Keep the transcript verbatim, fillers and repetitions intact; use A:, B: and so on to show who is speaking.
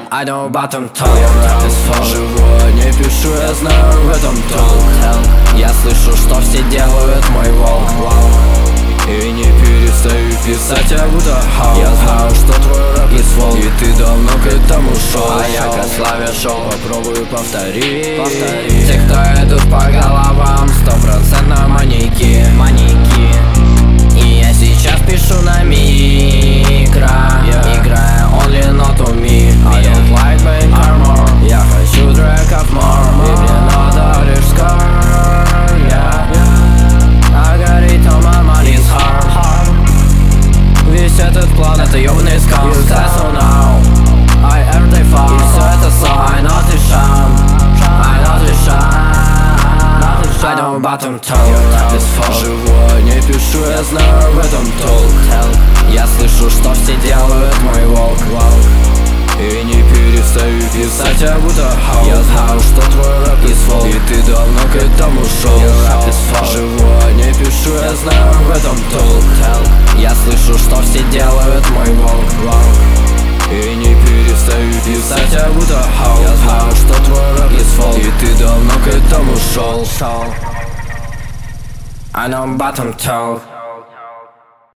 A: I know bottom talk. Живое не пишу, я знаю в этом толк. Я слышу, что все делают, мой волк. И не перестаю писать, я будто Халк. Я знаю, что твой рэп не свол, и ты давно к этому шел. А я к славе шел, попробую повторить. Повтори. Те, кто идут по головам, стопроцентно маньяки. Маньяки. И я сейчас пишу на микро, yeah. Играя only not to me. I don't like being armor. Я хочу треков more. И мне надо лишь скоро, yeah. А горит on my money's hard. Весь этот план это ёбаный скам. You say so now, I everyday fall. И все это сон, I know ты шам, I know ты шам. I know bottom talk. Живое не пишу, я знаю в этом толк. Я слышу, что все делают, мой волк. И не перестаю писать, я будто Халк. Я знаю, что твой рэп не свол, и ты давно к этому шел. Живое не пишу, я знаю в этом толк. Я слышу, что все делают, мой волк. И не перестаю писать, я будто Халк. Я знаю, что твой рэп не свол, и ты давно к этому шел. I know bottom talk.